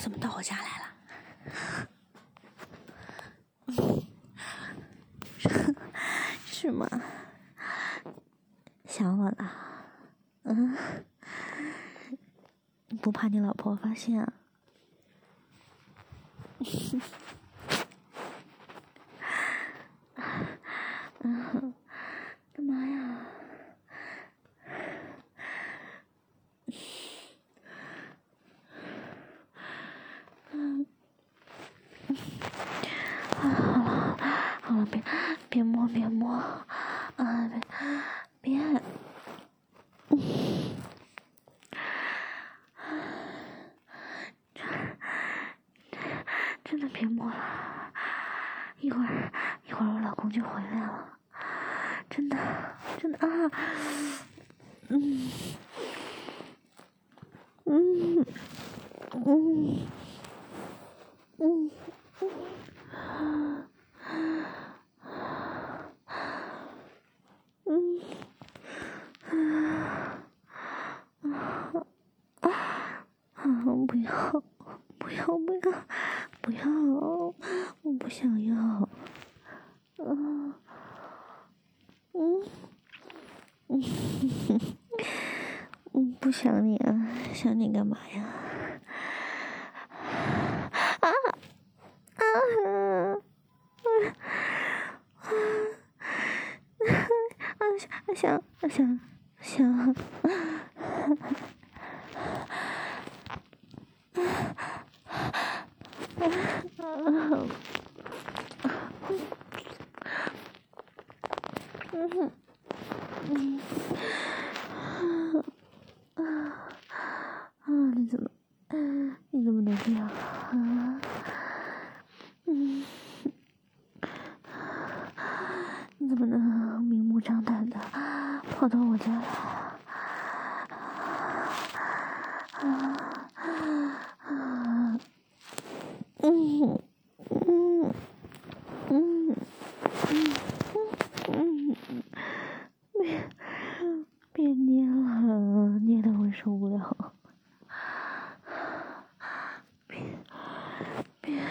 怎么到我家来了？是吗？想我了？不怕你老婆发现啊？干嘛呀？好了，别摸，别，真的别摸了，一会儿我老公就回来了，真的啊，不要，我不想要，不想你啊，想你干嘛呀？想。你怎么能这样啊？你怎么能明目张胆的跑到我家来？别捏了，捏得我受不了。别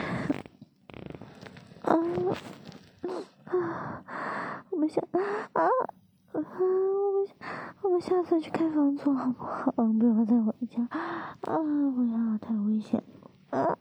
我们下次去开房租好不好？不要在我家不要，太危险了。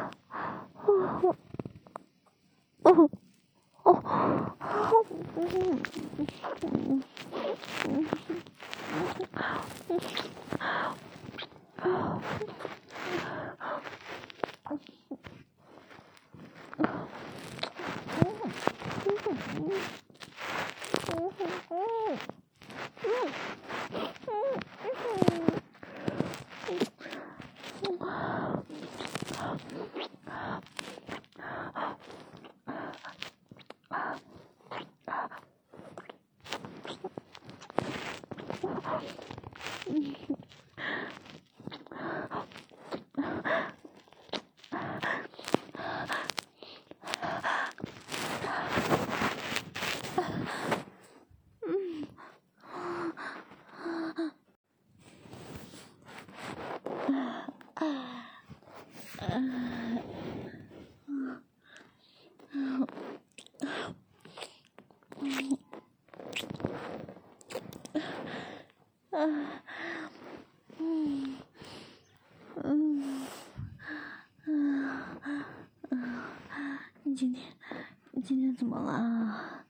你今天怎么了？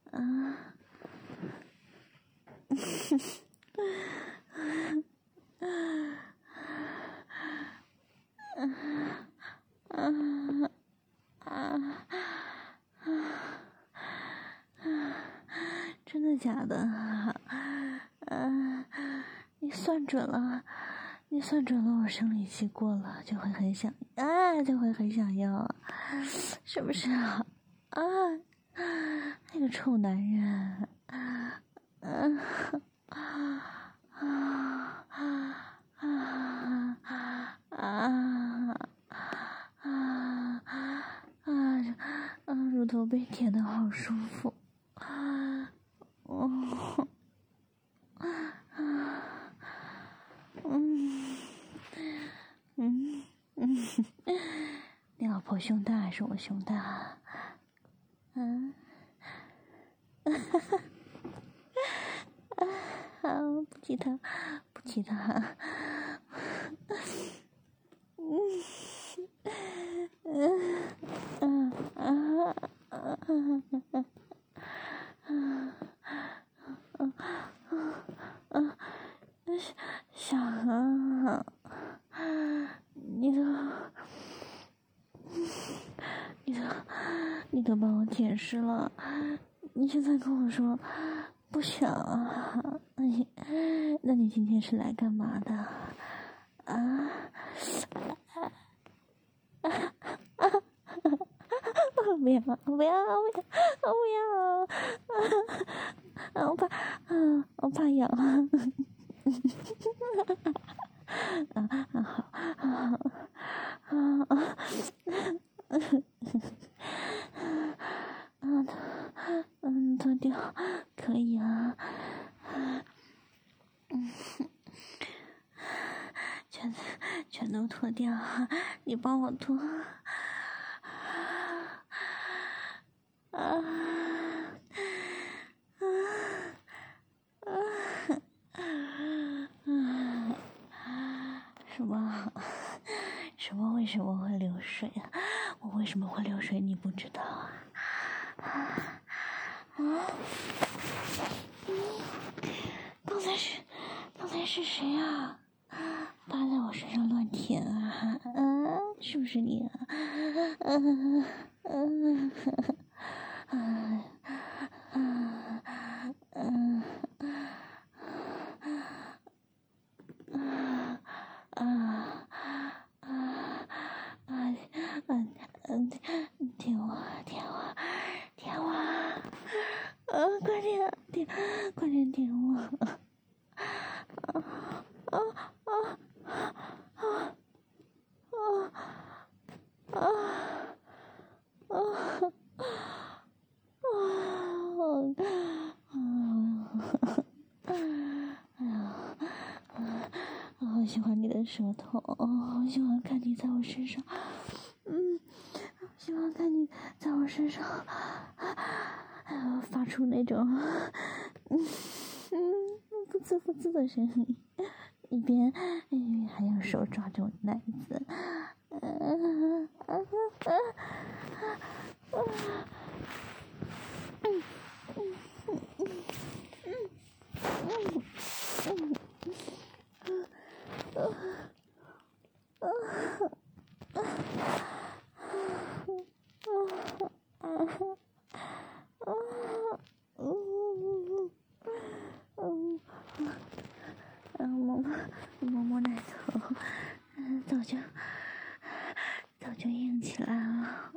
真的假的？你算准了，我生理期过了就会很想要，是不是啊？那个臭男人，乳头被舔得好舒服。 胸大还是我胸大？嗯，好，不提他，不提他。想啊，你都帮我解释了，你现在跟我说不想啊？那你今天是来干嘛的啊？不要，我怕痒。脱掉可以啊，全都脱掉，你帮我脱。什么？为什么会流水啊？我为什么会流水？你不知道啊？刚才是谁啊？趴在我身上乱舔啊？是不是你啊？快点舔我！好喜欢你的舌头，好喜欢看你在我身上，喜欢看你在我身上，发出那种不滋不滋的声音，一边还用手抓着我的奶子，摸奶头，早就硬起来了。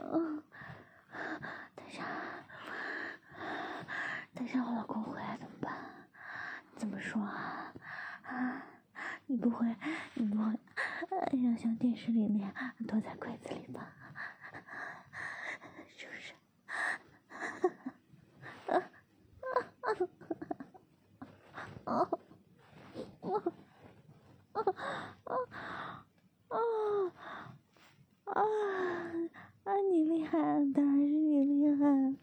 等下我老公回来怎么办？怎么说啊？你不会像电视里那样躲在柜子里吧？是不是？你厉害，当然是你厉害。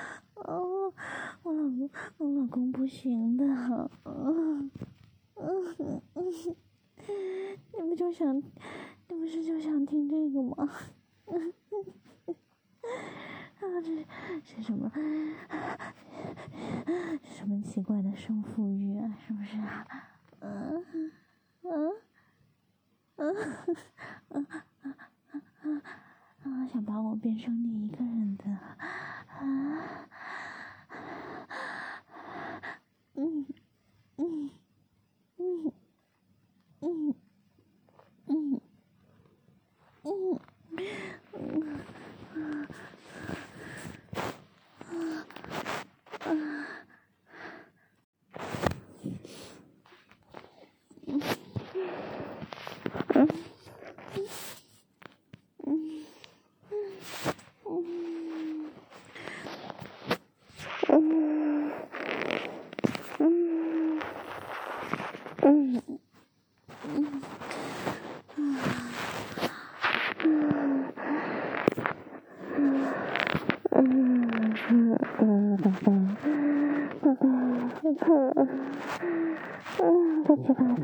我老公不行的。你不是就想听这个吗？这是什么？什么奇怪的胜负欲啊？是不是啊？想把我变成你一个人的七八次，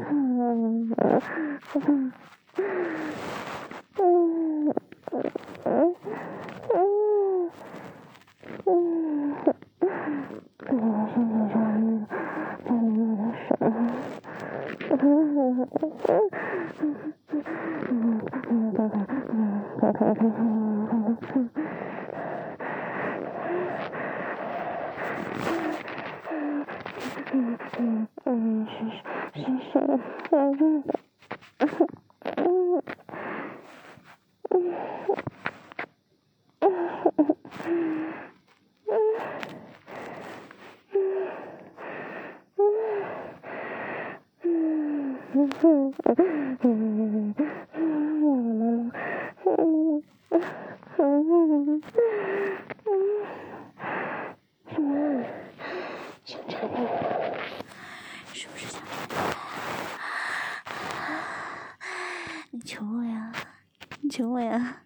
想插你，是不是想插你？你求我呀，你求我呀！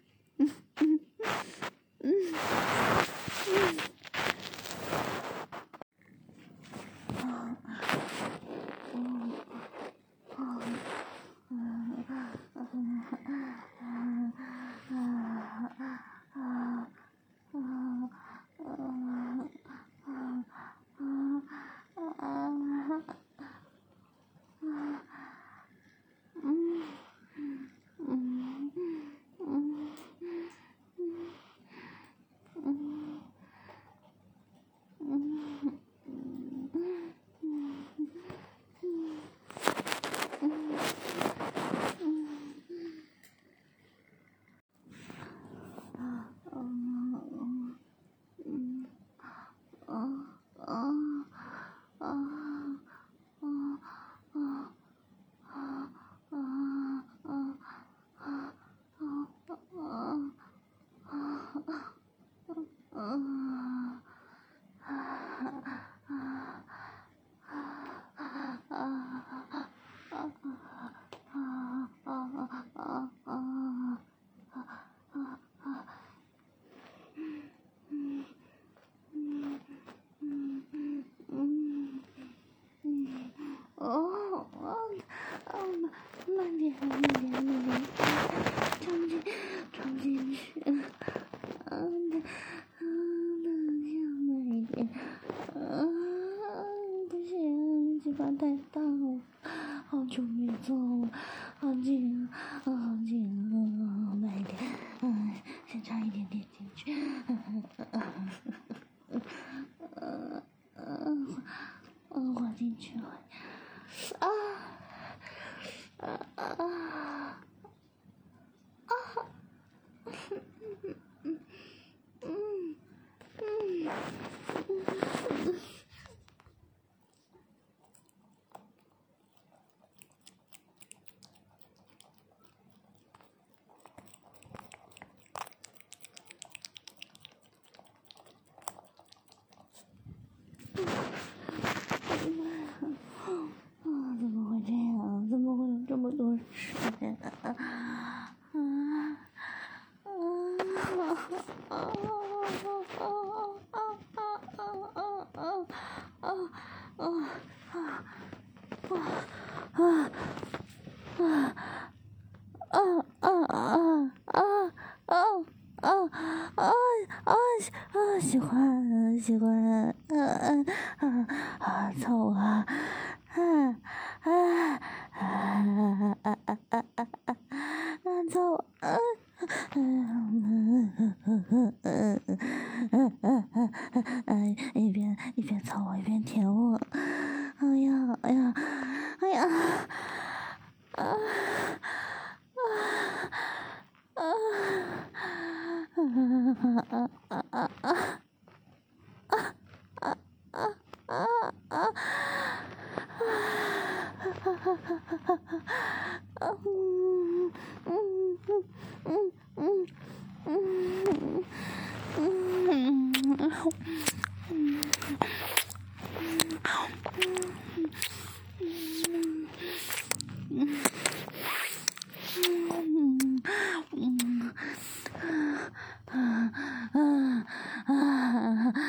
慢点，装进去，不行，鸡巴太大了，好久没做了，好紧，慢一点，先插一点点进去，滑进去了，怎么会这样？怎么会有这么多事情？喜欢，凑合，凑合，一边凑合一边舔我，哎呀，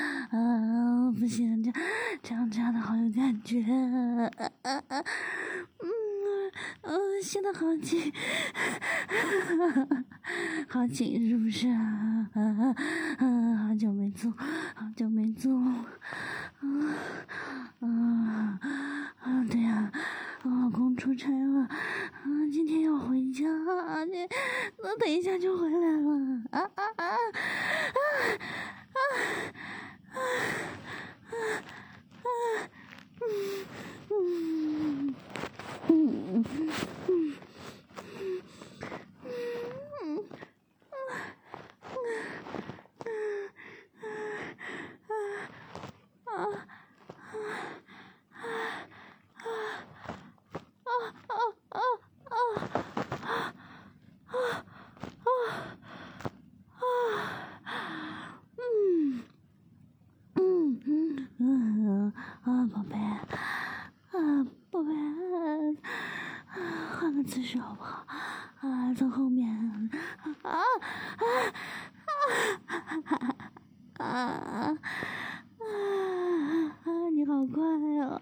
不行，这样的好有感觉， 好紧，好紧是不是啊？好久没做，对呀，我老公出差了，今天要回家，那等一下就回来了，宝贝，宝贝，换个姿势好不好？从后面，你好快哦，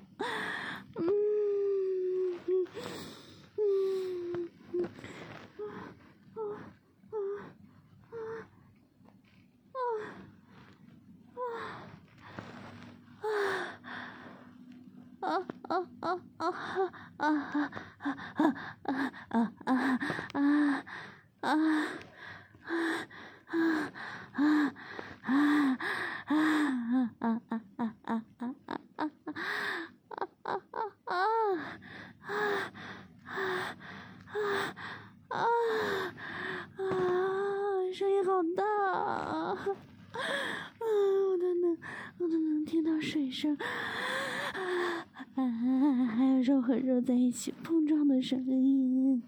声音好大我都能听到水声，还有肉和肉在一起碰撞的声音，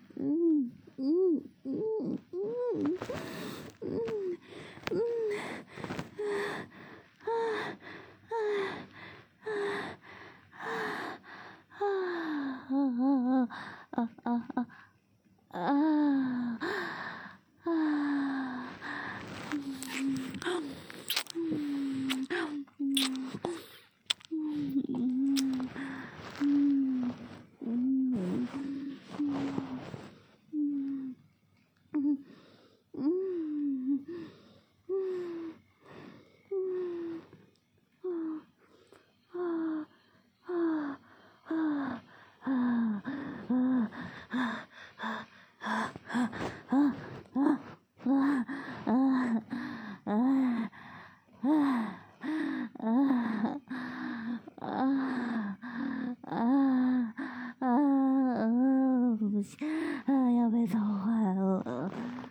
不行，要被操坏了。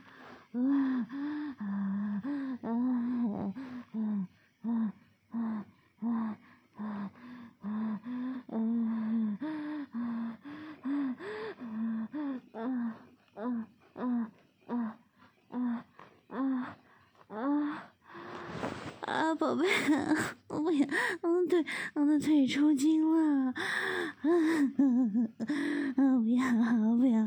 宝贝，我的腿抽筋了，不要，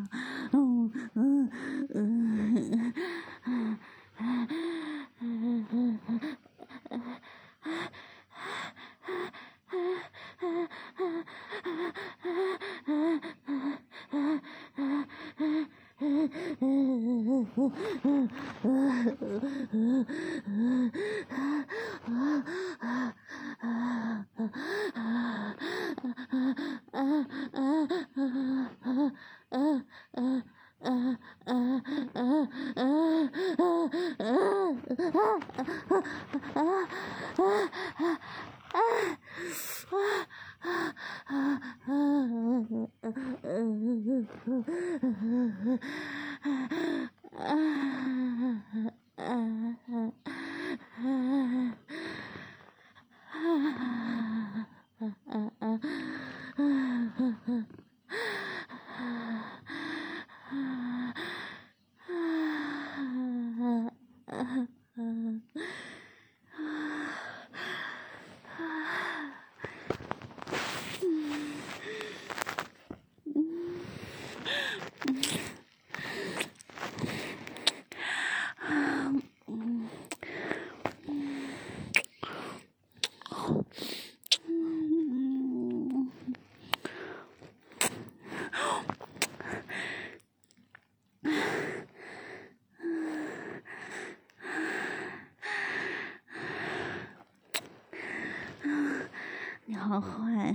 好坏。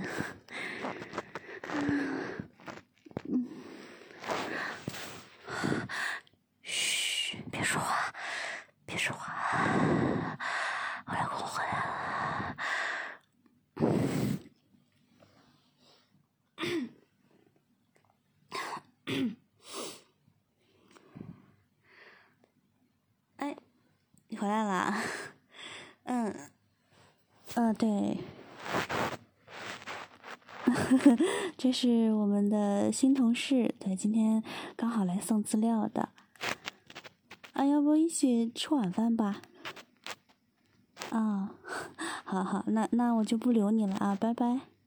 嘘，别说话，别说话。我老公回来了。哎，你回来啦？对。这是我们的新同事，对，今天刚好来送资料的。要不一起吃晚饭吧？好，那我就不留你了啊，拜拜。